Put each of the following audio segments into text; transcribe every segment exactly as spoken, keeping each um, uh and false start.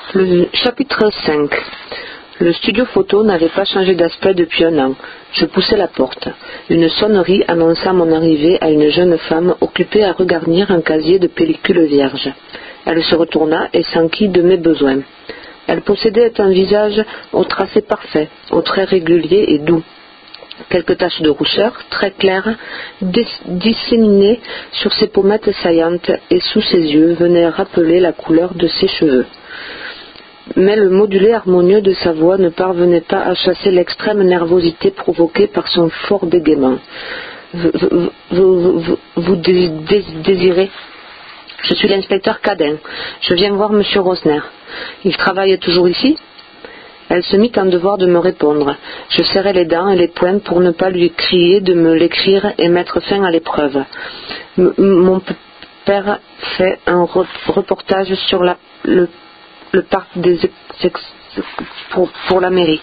Le chapitre cinq. Le studio photo n'avait pas changé d'aspect depuis un an. Je poussai la porte. Une sonnerie annonça mon arrivée à une jeune femme occupée à regarnir un casier de pellicules vierges. Elle se retourna et s'enquit de mes besoins. Elle possédait un visage au tracé parfait, aux traits réguliers et doux. Quelques taches de rousseur, très claires, disséminées sur ses pommettes saillantes et sous ses yeux, venaient rappeler la couleur de ses cheveux. Mais le modulé harmonieux de sa voix ne parvenait pas à chasser l'extrême nervosité provoquée par son fort bégaiement. Vous, vous, vous, vous, vous dé, dé, désirez ? Je suis l'inspecteur Cadin. Je viens voir M. Rosner. Il travaille toujours ici ? Elle se mit en devoir de me répondre. Je serrai les dents et les poings pour ne pas lui crier de me l'écrire et mettre fin à l'épreuve. M- mon père fait un re- reportage sur la, le, le parc des ex- ex- pour, pour la mairie.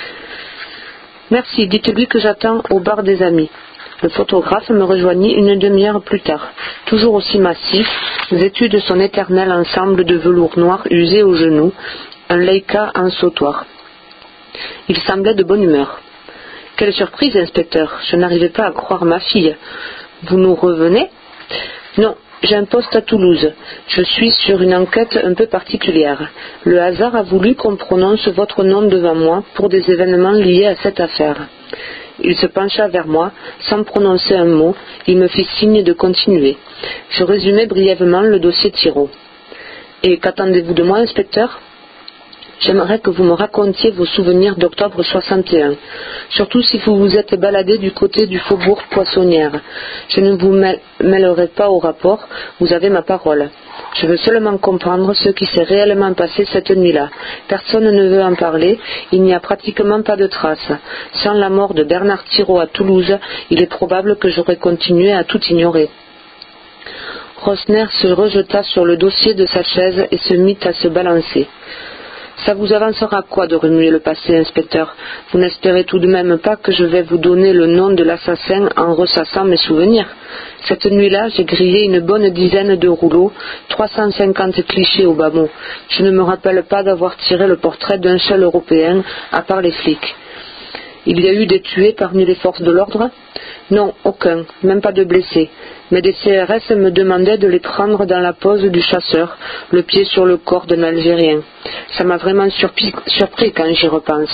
Merci, dites-lui que j'attends au bar des amis. Le photographe me rejoignit une demi-heure plus tard, toujours aussi massif, vêtu de son éternel ensemble de velours noir usé aux genoux, un Leica en sautoir. Il semblait de bonne humeur. « Quelle surprise, inspecteur, je n'arrivais pas à croire ma fille. Vous nous revenez ?»« Non, j'ai un poste à Toulouse. Je suis sur une enquête un peu particulière. Le hasard a voulu qu'on prononce votre nom devant moi pour des événements liés à cette affaire. » Il se pencha vers moi, sans prononcer un mot, il me fit signe de continuer. Je résumai brièvement le dossier Thiraud. « Et qu'attendez-vous de moi, inspecteur ? J'aimerais que vous me racontiez vos souvenirs d'octobre soixante et un, surtout si vous vous êtes baladé du côté du faubourg Poissonnière. Je ne vous mêlerai pas au rapport, vous avez ma parole. Je veux seulement comprendre ce qui s'est réellement passé cette nuit-là. Personne ne veut en parler, il n'y a pratiquement pas de traces. Sans la mort de Bernard Thiraud à Toulouse, il est probable que j'aurais continué à tout ignorer. » Rosner se rejeta sur le dossier de sa chaise et se mit à se balancer. Ça vous avancera quoi de remuer le passé, inspecteur ? Vous n'espérez tout de même pas que je vais vous donner le nom de l'assassin en ressassant mes souvenirs ? Cette nuit-là, j'ai grillé une bonne dizaine de rouleaux, trois cent cinquante clichés au bas mot. Je ne me rappelle pas d'avoir tiré le portrait d'un seul Européen, à part les flics. Il y a eu des tués parmi les forces de l'ordre ? Non, aucun, même pas de blessés. Mais des C R S me demandaient de les prendre dans la pose du chasseur, le pied sur le corps d'un Algérien. Ça m'a vraiment surpris, surpris quand j'y repense.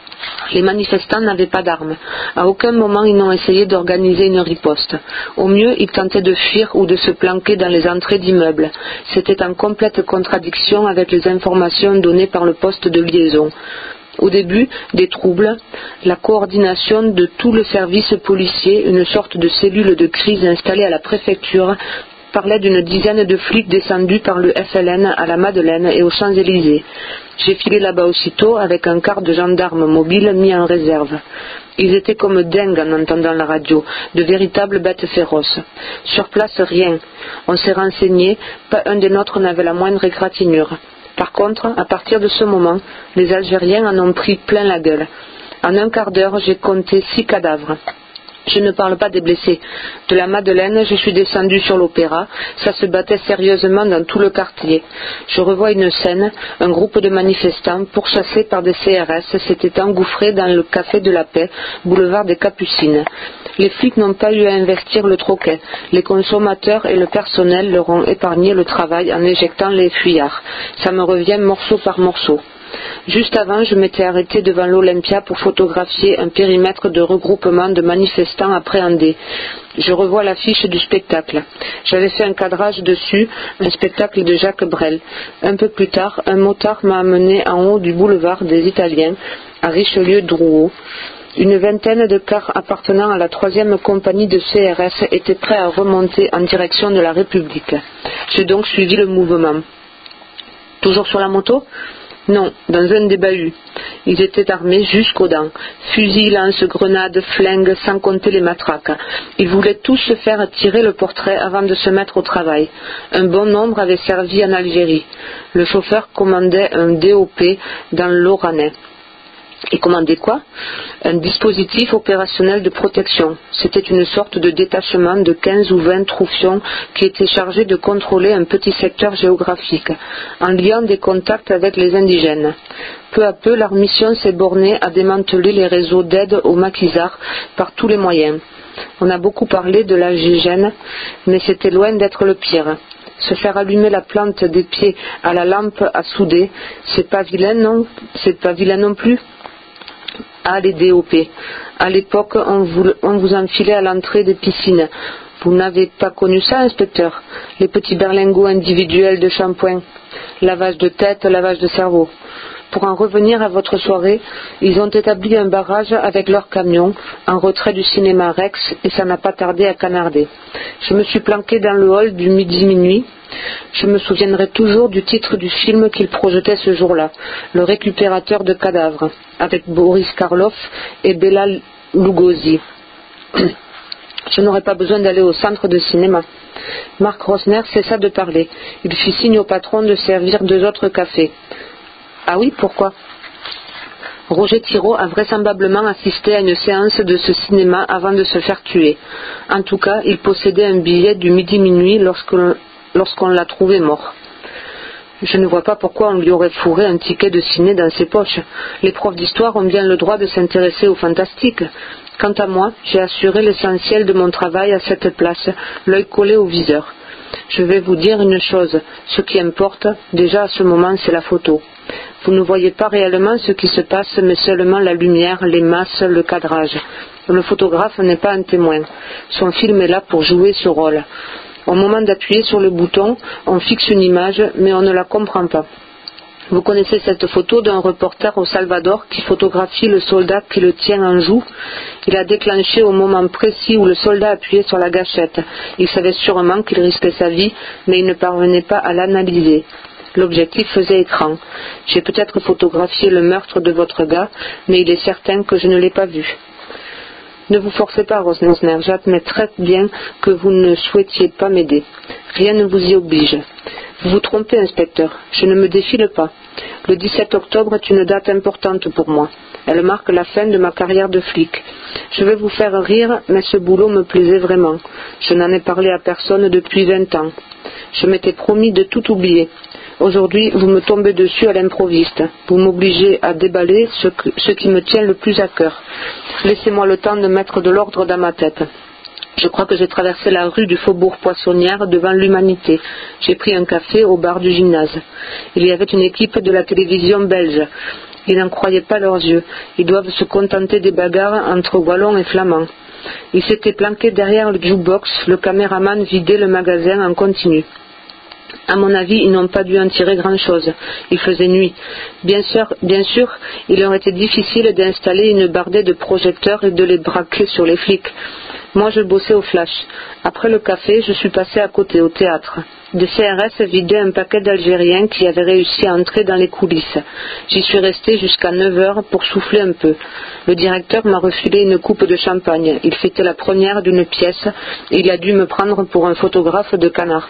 Les manifestants n'avaient pas d'armes. À aucun moment ils n'ont essayé d'organiser une riposte. Au mieux, ils tentaient de fuir ou de se planquer dans les entrées d'immeubles. C'était en complète contradiction avec les informations données par le poste de liaison. Au début, des troubles, la coordination de tout le service policier, une sorte de cellule de crise installée à la préfecture, parlait d'une dizaine de flics descendus par le F L N à la Madeleine et aux Champs-Élysées. J'ai filé là-bas aussitôt avec un quart de gendarmes mobiles mis en réserve. Ils étaient comme dingues en entendant la radio, de véritables bêtes féroces. Sur place, rien. On s'est renseigné, pas un des nôtres n'avait la moindre égratignure. Par contre, à partir de ce moment, les Algériens en ont pris plein la gueule. En un quart d'heure, j'ai compté six cadavres. Je ne parle pas des blessés. De la Madeleine, je suis descendu sur l'Opéra. Ça se battait sérieusement dans tout le quartier. Je revois une scène. Un groupe de manifestants, pourchassés par des C R S, s'était engouffré dans le Café de la Paix, boulevard des Capucines. Les flics n'ont pas eu à investir le troquet. Les consommateurs et le personnel leur ont épargné le travail en éjectant les fuyards. Ça me revient morceau par morceau. Juste avant, je m'étais arrêté devant l'Olympia pour photographier un périmètre de regroupement de manifestants appréhendés. Je revois l'affiche du spectacle. J'avais fait un cadrage dessus, un spectacle de Jacques Brel. Un peu plus tard, un motard m'a amené en haut du boulevard des Italiens, à Richelieu-Drouot. Une vingtaine de cars appartenant à la troisième compagnie de C R S étaient prêts à remonter en direction de la République. J'ai donc suivi le mouvement. Toujours sur la moto ? Non, dans un des bahuts. Ils étaient armés jusqu'aux dents. Fusils, lance-grenades, flingues, sans compter les matraques. Ils voulaient tous se faire tirer le portrait avant de se mettre au travail. Un bon nombre avaient servi en Algérie. Le chauffeur commandait un D O P dans l'Oranais. Et commander quoi? Un dispositif opérationnel de protection. C'était une sorte de détachement de quinze ou vingt troufions qui était chargé de contrôler un petit secteur géographique, en liant des contacts avec les indigènes. Peu à peu, leur mission s'est bornée à démanteler les réseaux d'aide aux maquisards par tous les moyens. On a beaucoup parlé de la gégène, mais c'était loin d'être le pire. Se faire allumer la plante des pieds à la lampe à souder, c'est pas vilain non, c'est pas vilain non plus. Ah, les D O P. À l'époque, on vous, on vous enfilait à l'entrée des piscines. Vous n'avez pas connu ça, inspecteur? Les petits berlingots individuels de shampoing, lavage de tête, lavage de cerveau. Pour en revenir à votre soirée, ils ont établi un barrage avec leur camion en retrait du cinéma Rex et ça n'a pas tardé à canarder. Je me suis planqué dans le hall du midi-minuit. Je me souviendrai toujours du titre du film qu'ils projetaient ce jour-là, Le récupérateur de cadavres, avec Boris Karloff et Bela Lugosi. Je n'aurais pas besoin d'aller au centre de cinéma. Marc Rosner cessa de parler. Il fit signe au patron de servir deux autres cafés. Ah oui, pourquoi? Roger Thiraud a vraisemblablement assisté à une séance de ce cinéma avant de se faire tuer. En tout cas, il possédait un billet du midi-minuit lorsque l'on, lorsqu'on l'a trouvé mort. Je ne vois pas pourquoi on lui aurait fourré un ticket de ciné dans ses poches. Les profs d'histoire ont bien le droit de s'intéresser au fantastique. Quant à moi, j'ai assuré l'essentiel de mon travail à cette place, l'œil collé au viseur. Je vais vous dire une chose, ce qui importe, déjà à ce moment, c'est la photo. Vous ne voyez pas réellement ce qui se passe, mais seulement la lumière, les masses, le cadrage. Le photographe n'est pas un témoin. Son film est là pour jouer ce rôle. Au moment d'appuyer sur le bouton, on fixe une image, mais on ne la comprend pas. Vous connaissez cette photo d'un reporter au Salvador qui photographie le soldat qui le tient en joue. Il a déclenché au moment précis où le soldat appuyait sur la gâchette. Il savait sûrement qu'il risquait sa vie, mais il ne parvenait pas à l'analyser. L'objectif faisait écran. J'ai peut-être photographié le meurtre de votre gars, mais il est certain que je ne l'ai pas vu. Ne vous forcez pas, Rosner, j'admets très bien que vous ne souhaitiez pas m'aider. Rien ne vous y oblige. Vous vous trompez, inspecteur, je ne me défile pas. Le dix-sept octobre est une date importante pour moi. Elle marque la fin de ma carrière de flic. Je vais vous faire rire, mais ce boulot me plaisait vraiment. Je n'en ai parlé à personne depuis vingt ans. Je m'étais promis de tout oublier. Aujourd'hui, vous me tombez dessus à l'improviste. Vous m'obligez à déballer ce, que, ce qui me tient le plus à cœur. Laissez-moi le temps de mettre de l'ordre dans ma tête. Je crois que j'ai traversé la rue du Faubourg Poissonnière devant l'Humanité. J'ai pris un café au bar du gymnase. Il y avait une équipe de la télévision belge. Ils n'en croyaient pas leurs yeux. Ils doivent se contenter des bagarres entre wallons et flamands. Ils s'étaient planqués derrière le jukebox. Le caméraman vidait le magasin en continu. À mon avis, ils n'ont pas dû en tirer grand-chose. Il faisait nuit. Bien sûr, bien sûr, il leur était difficile d'installer une bardée de projecteurs et de les braquer sur les flics. Moi, je bossais au flash. Après le café, je suis passé à côté, au théâtre. Des C R S vidaient un paquet d'Algériens qui avaient réussi à entrer dans les coulisses. J'y suis resté jusqu'à neuf heures pour souffler un peu. Le directeur m'a refilé une coupe de champagne. Il fêtait la première d'une pièce et il a dû me prendre pour un photographe de canard.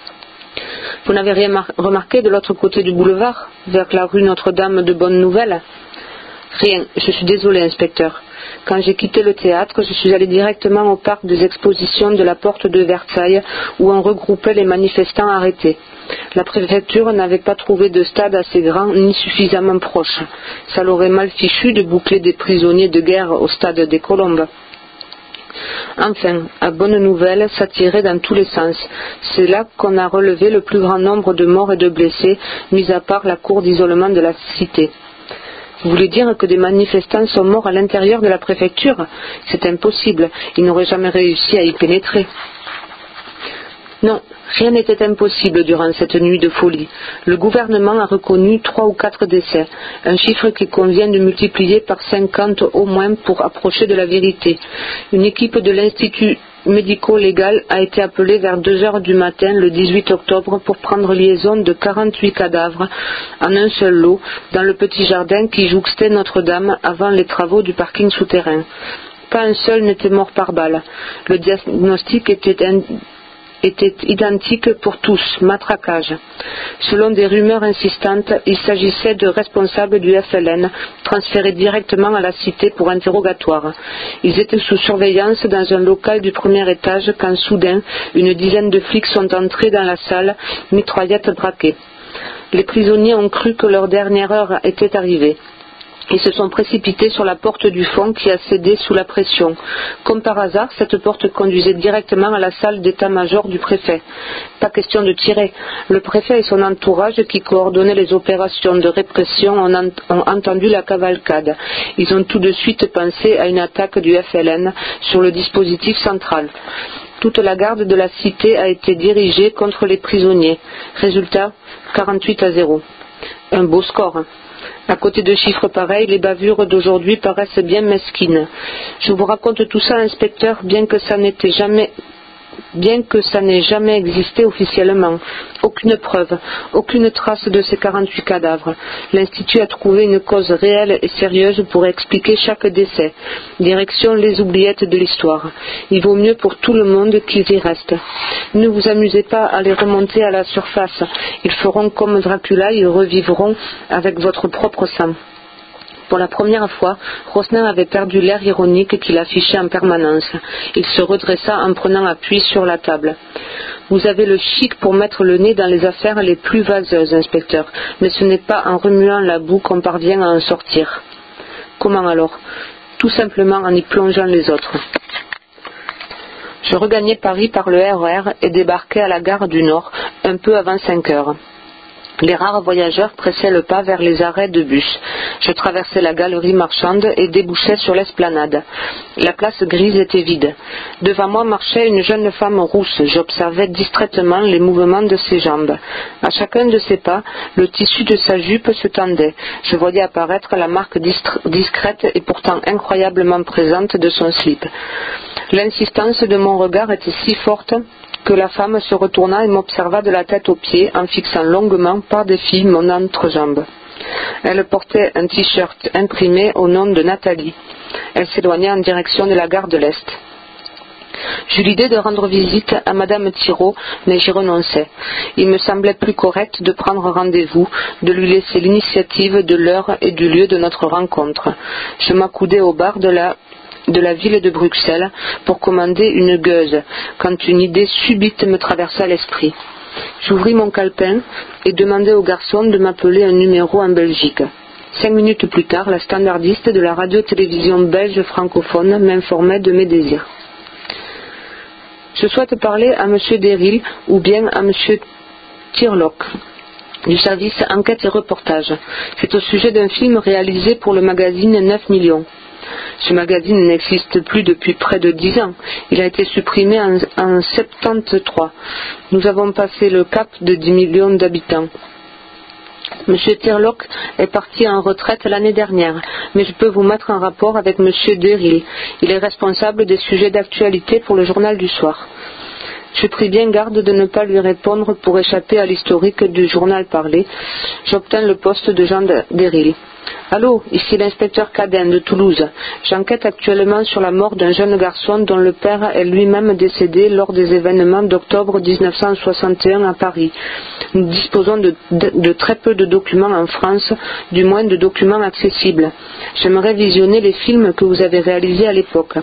Vous n'avez rien remarqué de l'autre côté du boulevard, vers la rue Notre-Dame de Bonne Nouvelle? Rien, je suis désolé, inspecteur. Quand j'ai quitté le théâtre, je suis allé directement au parc des expositions de la porte de Versailles, où on regroupait les manifestants arrêtés. La préfecture n'avait pas trouvé de stade assez grand ni suffisamment proche. Ça l'aurait mal fichu de boucler des prisonniers de guerre au stade des Colombes. Enfin, à Bonne Nouvelle, ça tirait dans tous les sens. C'est là qu'on a relevé le plus grand nombre de morts et de blessés, mis à part la cour d'isolement de la cité. Vous voulez dire que des manifestants sont morts à l'intérieur de la préfecture? C'est impossible, ils n'auraient jamais réussi à y pénétrer. Non, rien n'était impossible durant cette nuit de folie. Le gouvernement a reconnu trois ou quatre décès, un chiffre qu'il convient de multiplier par cinquante au moins pour approcher de la vérité. Une équipe de l'Institut médico-légal a été appelée vers deux heures du matin le dix-huit octobre pour prendre liaison de quarante-huit cadavres en un seul lot dans le petit jardin qui jouxtait Notre-Dame avant les travaux du parking souterrain. Pas un seul n'était mort par balle. Le diagnostic était était identique pour tous, matraquage. Selon des rumeurs insistantes, il s'agissait de responsables du F L N, transférés directement à la cité pour interrogatoire. Ils étaient sous surveillance dans un local du premier étage quand soudain, une dizaine de flics sont entrés dans la salle, mitraillettes braquées. Les prisonniers ont cru que leur dernière heure était arrivée. Ils se sont précipités sur la porte du fond qui a cédé sous la pression. Comme par hasard, cette porte conduisait directement à la salle d'état-major du préfet. Pas question de tirer. Le préfet et son entourage qui coordonnaient les opérations de répression ont, ent- ont entendu la cavalcade. Ils ont tout de suite pensé à une attaque du F L N sur le dispositif central. Toute la garde de la cité a été dirigée contre les prisonniers. Résultat, quarante-huit à zéro. Un beau score. À côté de chiffres pareils, les bavures d'aujourd'hui paraissent bien mesquines. Je vous raconte tout ça, inspecteur, bien que ça n'était jamais... bien que ça n'ait jamais existé officiellement. Aucune preuve, aucune trace de ces quarante-huit cadavres. L'Institut a trouvé une cause réelle et sérieuse pour expliquer chaque décès. Direction les oubliettes de l'histoire. Il vaut mieux pour tout le monde qu'ils y restent. Ne vous amusez pas à les remonter à la surface. Ils feront comme Dracula et revivront avec votre propre sang. Pour la première fois, Rosner avait perdu l'air ironique qu'il affichait en permanence. Il se redressa en prenant appui sur la table. Vous avez le chic pour mettre le nez dans les affaires les plus vaseuses, inspecteur, mais ce n'est pas en remuant la boue qu'on parvient à en sortir. Comment alors? Tout simplement en y plongeant les autres. Je regagnai Paris par le R E R et débarquai à la gare du Nord un peu avant cinq heures. Les rares voyageurs pressaient le pas vers les arrêts de bus. Je traversais la galerie marchande et débouchais sur l'esplanade. La place grise était vide. Devant moi marchait une jeune femme rousse. J'observais distraitement les mouvements de ses jambes. À chacun de ses pas, le tissu de sa jupe se tendait. Je voyais apparaître la marque discrète et pourtant incroyablement présente de son slip. L'insistance de mon regard était si forte que la femme se retourna et m'observa de la tête aux pieds en fixant longuement par-défi mon entrejambe. Elle portait un t-shirt imprimé au nom de Nathalie. Elle s'éloignait en direction de la gare de l'Est. J'eus l'idée de rendre visite à Madame Thiraud, mais j'y renonçai. Il me semblait plus correct de prendre rendez-vous, de lui laisser l'initiative de l'heure et du lieu de notre rencontre. Je m'accoudai au bar de la de la ville de Bruxelles pour commander une gueuse, quand une idée subite me traversa l'esprit. J'ouvris mon calepin et demandai au garçon de m'appeler un numéro en Belgique. Cinq minutes plus tard, la standardiste de la radio-télévision belge francophone m'informait de mes désirs. Je souhaite parler à Monsieur Deril ou bien à Monsieur Tirlock du service enquête et reportage. C'est au sujet d'un film réalisé pour le magazine neuf millions. Ce magazine n'existe plus depuis près de dix ans. Il a été supprimé en, en soixante-treize. Nous avons passé le cap de dix millions d'habitants. Monsieur Tirlock est parti en retraite l'année dernière, mais je peux vous mettre en rapport avec Monsieur Deril. Il est responsable des sujets d'actualité pour le journal du soir. Je pris bien garde de ne pas lui répondre pour échapper à l'historique du journal parlé. J'obtins le poste de Jean Deril. Allô, ici l'inspecteur Cadin de Toulouse. J'enquête actuellement sur la mort d'un jeune garçon dont le père est lui-même décédé lors des événements d'octobre dix-neuf cent soixante et un à Paris. Nous disposons de, de, de très peu de documents en France, du moins de documents accessibles. J'aimerais visionner les films que vous avez réalisés à l'époque.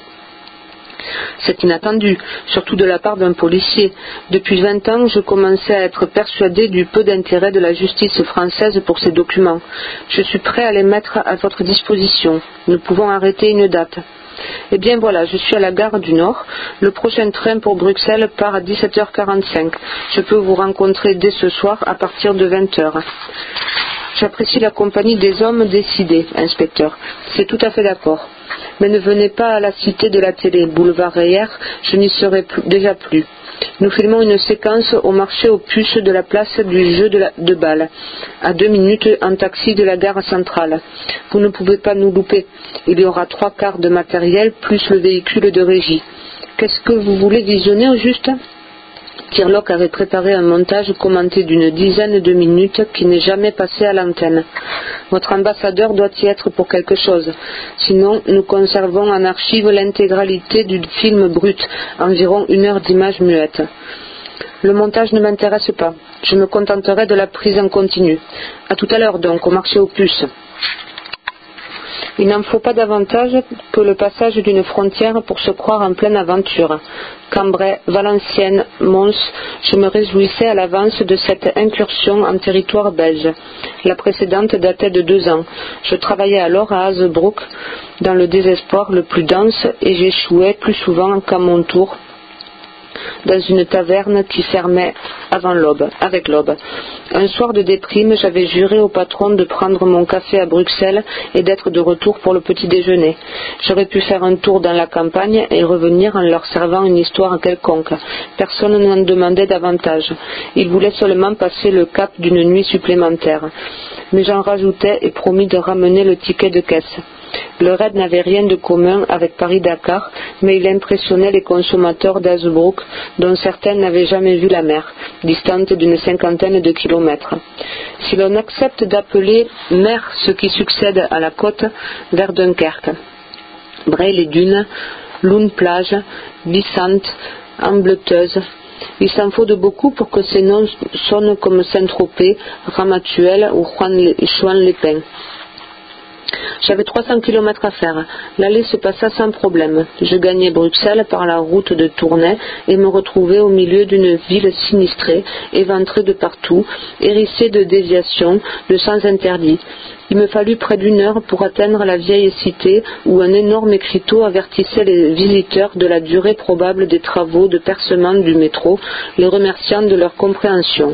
C'est inattendu, surtout de la part d'un policier. Depuis vingt ans, je commençais à être persuadé du peu d'intérêt de la justice française pour ces documents. Je suis prêt à les mettre à votre disposition. Nous pouvons arrêter une date. Eh bien voilà, je suis à la gare du Nord. Le prochain train pour Bruxelles part à dix-sept heures quarante-cinq. Je peux vous rencontrer dès ce soir à partir de vingt heures. J'apprécie la compagnie des hommes décidés, inspecteur. C'est tout à fait d'accord. Mais ne venez pas à la cité de la télé, boulevard Reyer, je n'y serai plus, déjà plus. Nous filmons une séquence au marché aux puces de la place du jeu de, la, de balle, à deux minutes en taxi de la gare centrale. Vous ne pouvez pas nous louper. Il y aura trois quarts de matériel plus le véhicule de régie. Qu'est-ce que vous voulez visionner au juste ? Tirlock avait préparé un montage commenté d'une dizaine de minutes qui n'est jamais passé à l'antenne. Votre ambassadeur doit y être pour quelque chose. Sinon, nous conservons en archive l'intégralité du film brut, environ une heure d'images muettes. Le montage ne m'intéresse pas. Je me contenterai de la prise en continu. À tout à l'heure donc, au marché aux puces. Il n'en faut pas davantage que le passage d'une frontière pour se croire en pleine aventure. Cambrai, Valenciennes, Mons, je me réjouissais à l'avance de cette incursion en territoire belge. La précédente datait de deux ans. Je travaillais alors à Hazebrouck dans le désespoir le plus dense et j'échouais plus souvent qu'à mon tour dans une taverne qui fermait avant l'aube, avec l'aube. Un soir de déprime, j'avais juré au patron de prendre mon café à Bruxelles et d'être de retour pour le petit déjeuner. J'aurais pu faire un tour dans la campagne et revenir en leur servant une histoire quelconque. Personne n'en demandait davantage. Ils voulaient seulement passer le cap d'une nuit supplémentaire. Mais j'en rajoutais et promis de ramener le ticket de caisse. Le raid n'avait rien de commun avec Paris-Dakar, mais il impressionnait les consommateurs d'Hazebrouck, dont certains n'avaient jamais vu la mer, distante d'une cinquantaine de kilomètres. Si l'on accepte d'appeler mer ce qui succède à la côte, vers Dunkerque, Bray les dunes, Loun plage, Bissante, Ambleteuse, il s'en faut de beaucoup pour que ces noms sonnent comme Saint-Tropez, Ramatuelle ou Chouan-les-Pins. J'avais trois cents kilomètres à faire. L'aller se passa sans problème. Je gagnais Bruxelles par la route de Tournai et me retrouvais au milieu d'une ville sinistrée, éventrée de partout, hérissée de déviations, de sens interdits. Il me fallut près d'une heure pour atteindre la vieille cité où un énorme écriteau avertissait les visiteurs de la durée probable des travaux de percement du métro, les remerciant de leur compréhension.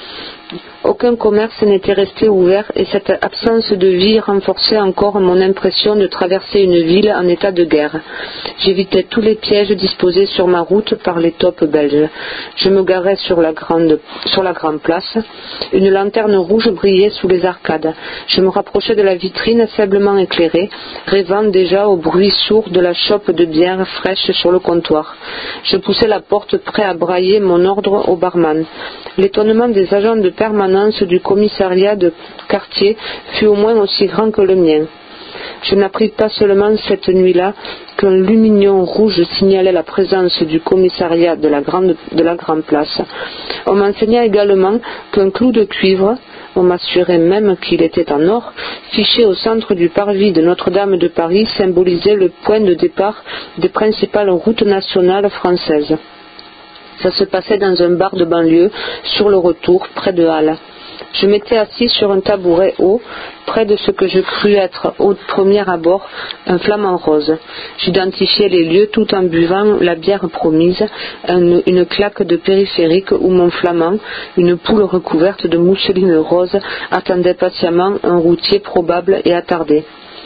Aucun commerce n'était resté ouvert et cette absence de vie renforçait encore mon impression de traverser une ville en état de guerre. J'évitais tous les pièges disposés sur ma route par les taupes belges. Je me garais sur la grande, sur la grande place. Une lanterne rouge brillait sous les arcades. Je me rapprochais de la vitrine faiblement éclairée, rêvant déjà au bruit sourd de la chope de bière fraîche sur le comptoir. Je poussais la porte prêt à brailler mon ordre au barman. L'étonnement des agents de permanence du commissariat de quartier fut au moins aussi grand que le mien. Je n'appris pas seulement cette nuit-là qu'un lumignon rouge signalait la présence du commissariat de la grande, de la grande place. On m'enseigna également qu'un clou de cuivre, on m'assurait même qu'il était en or, fiché au centre du parvis de Notre-Dame de Paris, symbolisait le point de départ des principales routes nationales françaises. Ça se passait dans un bar de banlieue, sur le retour, près de Halle. Je m'étais assis sur un tabouret haut, près de ce que je crus être, au premier abord, un flamant rose. J'identifiais les lieux tout en buvant la bière promise, une, une claque de périphérique où mon flamand, une poule recouverte de mousseline rose, attendait patiemment un routier probable et attardé.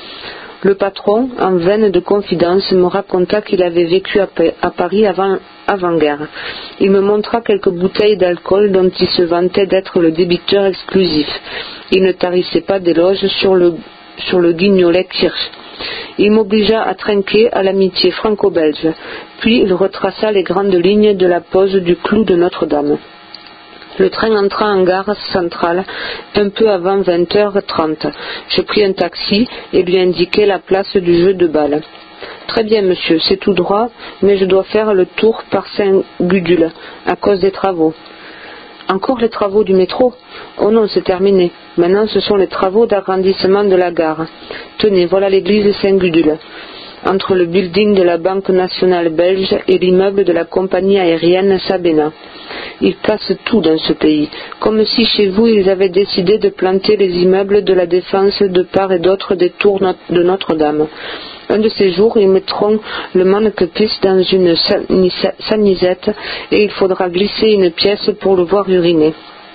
Le patron, en veine de confidence, me raconta qu'il avait vécu à Paris avant, avant-guerre. Il me montra quelques bouteilles d'alcool dont il se vantait d'être le débiteur exclusif. Il ne tarissait pas d'éloges sur le, sur le guignolet Kirsch. Il m'obligea à trinquer à l'amitié franco-belge. Puis il retraça les grandes lignes de la pose du clou de Notre-Dame. Le train entra en gare centrale un peu avant vingt heures trente. Je pris un taxi et lui indiquai la place du jeu de balle. « Très bien, monsieur, c'est tout droit, mais je dois faire le tour par Saint-Gudule, à cause des travaux. »« Encore les travaux du métro ? Oh non, c'est terminé. Maintenant, ce sont les travaux d'agrandissement de la gare. Tenez, voilà l'église Saint-Gudule. » Entre le building de la Banque nationale belge et l'immeuble de la compagnie aérienne Sabena. Ils cassent tout dans ce pays, comme si chez vous ils avaient décidé de planter les immeubles de la défense de part et d'autre des tours de Notre-Dame. Un de ces jours, ils mettront le mannequin-pisse dans une sanisette et il faudra glisser une pièce pour le voir uriner.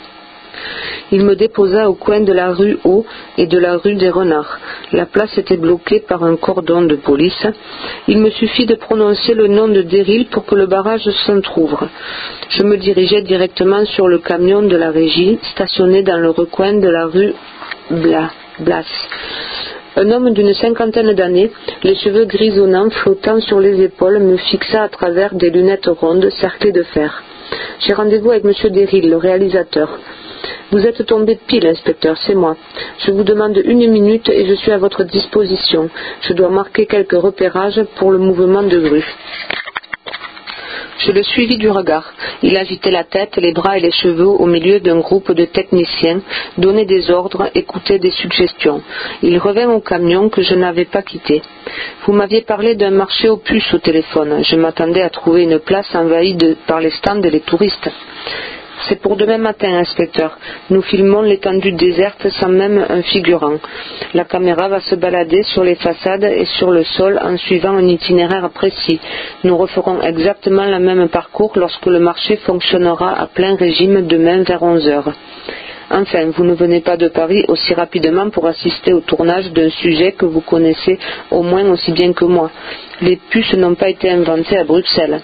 Il me déposa au coin de la rue Haut et de la rue des Renards. La place était bloquée par un cordon de police. Il me suffit de prononcer le nom de Deril pour que le barrage s'entrouvre. Je me dirigeai directement sur le camion de la régie, stationné dans le recoin de la rue Blas. Blas. Un homme d'une cinquantaine d'années, les cheveux grisonnants flottant sur les épaules, me fixa à travers des lunettes rondes cerclées de fer. J'ai rendez-vous avec M. Deril, le réalisateur. Vous êtes tombé pile, inspecteur, c'est moi. Je vous demande une minute et je suis à votre disposition. Je dois marquer quelques repérages pour le mouvement de grue. Je le suivis du regard. Il agitait la tête, les bras et les cheveux au milieu d'un groupe de techniciens, donnait des ordres, écoutait des suggestions. Il revint au camion que je n'avais pas quitté. Vous m'aviez parlé d'un marché aux puces au téléphone. Je m'attendais à trouver une place envahie de, par les stands et les touristes. C'est pour demain matin, inspecteur. Nous filmons l'étendue déserte sans même un figurant. La caméra va se balader sur les façades et sur le sol en suivant un itinéraire précis. Nous referons exactement le même parcours lorsque le marché fonctionnera à plein régime demain vers onze heures. Enfin, vous ne venez pas de Paris aussi rapidement pour assister au tournage d'un sujet que vous connaissez au moins aussi bien que moi. Les puces n'ont pas été inventées à Bruxelles.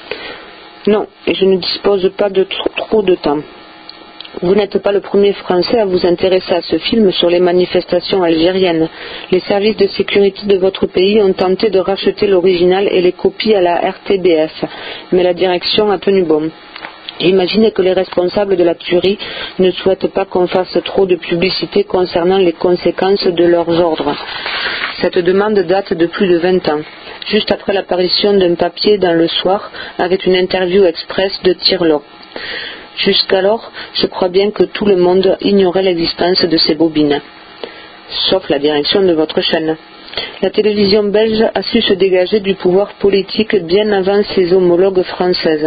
Non, et je ne dispose pas de trop, trop de temps. Vous n'êtes pas le premier Français à vous intéresser à ce film sur les manifestations algériennes. Les services de sécurité de votre pays ont tenté de racheter l'original et les copies à la R T B F, mais la direction a tenu bon. J'imagine que les responsables de la tuerie ne souhaitent pas qu'on fasse trop de publicité concernant les conséquences de leurs ordres. Cette demande date de plus de vingt ans, juste après l'apparition d'un papier dans Le Soir avec une interview express de Thierlot. Jusqu'alors, je crois bien que tout le monde ignorait l'existence de ces bobines, sauf la direction de votre chaîne. La télévision belge a su se dégager du pouvoir politique bien avant ses homologues françaises.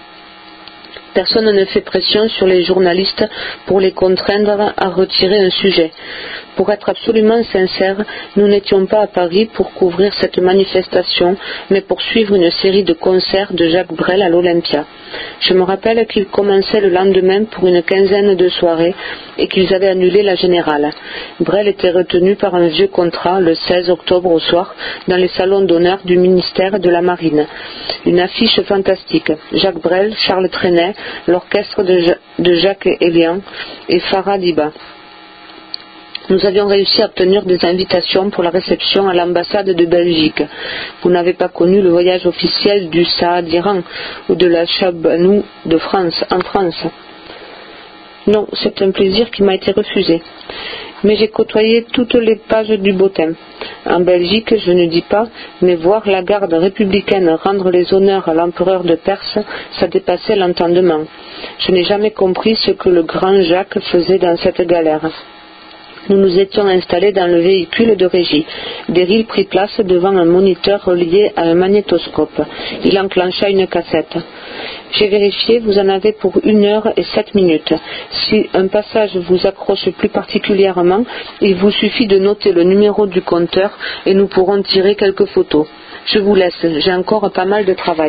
Personne ne fait pression sur les journalistes pour les contraindre à retirer un sujet. Pour être absolument sincère, nous n'étions pas à Paris pour couvrir cette manifestation, mais pour suivre une série de concerts de Jacques Brel à l'Olympia. Je me rappelle qu'ils commençaient le lendemain pour une quinzaine de soirées et qu'ils avaient annulé la générale. Brel était retenu par un vieux contrat le seize octobre au soir dans les salons d'honneur du ministère de la Marine. Une affiche fantastique. Jacques Brel, Charles Trenet, l'orchestre de, ja- de Jacques Elian et Farah Diba. Nous avions réussi à obtenir des invitations pour la réception à l'ambassade de Belgique. Vous n'avez pas connu le voyage officiel du Saad d'Iran ou de la Chabanou de France, en France. Non, c'est un plaisir qui m'a été refusé. Mais j'ai côtoyé toutes les pages du Bottin. En Belgique, je ne dis pas, mais voir la garde républicaine rendre les honneurs à l'empereur de Perse, ça dépassait l'entendement. Je n'ai jamais compris ce que le grand Jacques faisait dans cette galère. Nous nous étions installés dans le véhicule de régie. Beryl prit place devant un moniteur relié à un magnétoscope. Il enclencha une cassette. J'ai vérifié, vous en avez pour une heure et sept minutes. Si un passage vous accroche plus particulièrement, il vous suffit de noter le numéro du compteur et nous pourrons tirer quelques photos. Je vous laisse, j'ai encore pas mal de travail.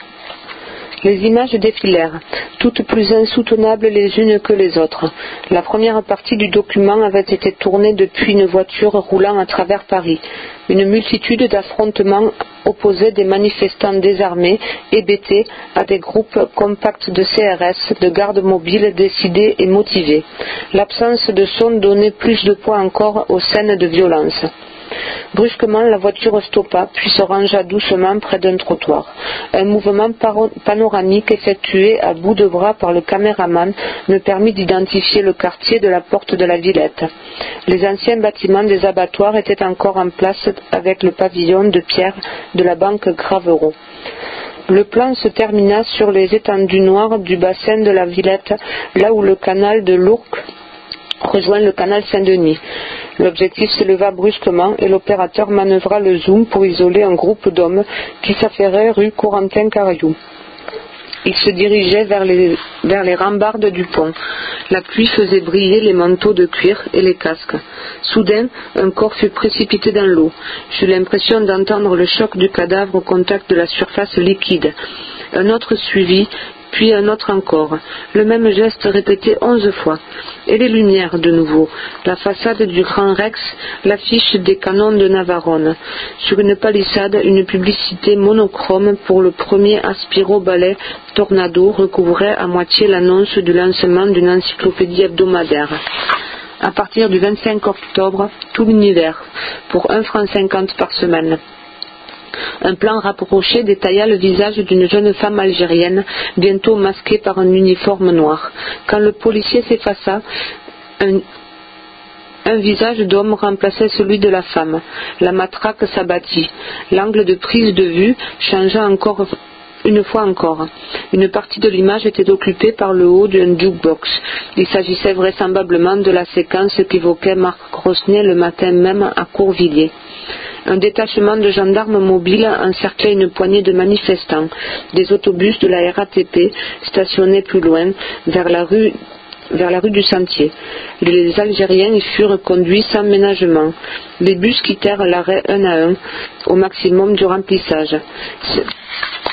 Les images défilèrent, toutes plus insoutenables les unes que les autres. La première partie du document avait été tournée depuis une voiture roulant à travers Paris. Une multitude d'affrontements opposait des manifestants désarmés, hébétés, à des groupes compacts de C R S, de gardes mobiles décidés et motivés. L'absence de son donnait plus de poids encore aux scènes de violence. Brusquement, la voiture stoppa, puis se rangea doucement près d'un trottoir. Un mouvement paro- panoramique effectué à bout de bras par le caméraman me permit d'identifier le quartier de la porte de la Villette. Les anciens bâtiments des abattoirs étaient encore en place avec le pavillon de pierre de la banque Gravereau. Le plan se termina sur les étendues noires du bassin de la Villette, là où le canal de l'Ourcq rejoint le canal Saint-Denis. L'objectif s'éleva brusquement et l'opérateur manœuvra le zoom pour isoler un groupe d'hommes qui s'affairaient rue Corentin-Cariou. Ils se dirigeaient vers les, vers les rambardes du pont. La pluie faisait briller les manteaux de cuir et les casques. Soudain, un corps fut précipité dans l'eau. J'eus l'impression d'entendre le choc du cadavre au contact de la surface liquide. Un autre suivit, puis un autre encore. Le même geste répété onze fois. Et les lumières de nouveau. La façade du Grand Rex, l'affiche des canons de Navarone. Sur une palissade, une publicité monochrome pour le premier Aspiro balai Tornado recouvrait à moitié l'annonce du lancement d'une encyclopédie hebdomadaire. À partir du vingt-cinq octobre, tout l'univers, pour un franc cinquante par semaine. Un plan rapproché détailla le visage d'une jeune femme algérienne, bientôt masquée par un uniforme noir. Quand le policier s'effaça, un, un visage d'homme remplaçait celui de la femme. La matraque s'abattit. L'angle de prise de vue changea encore Une fois encore, une partie de l'image était occupée par le haut d'un jukebox. Il s'agissait vraisemblablement de la séquence qu'évoquait Marc Rosnet le matin même à Courvilliers. Un détachement de gendarmes mobiles encerclait une poignée de manifestants. Des autobus de la R A T P stationnaient plus loin, vers la rue vers la rue du Sentier. Les Algériens y furent conduits sans ménagement. Les bus quittèrent l'arrêt un à un, au maximum du remplissage.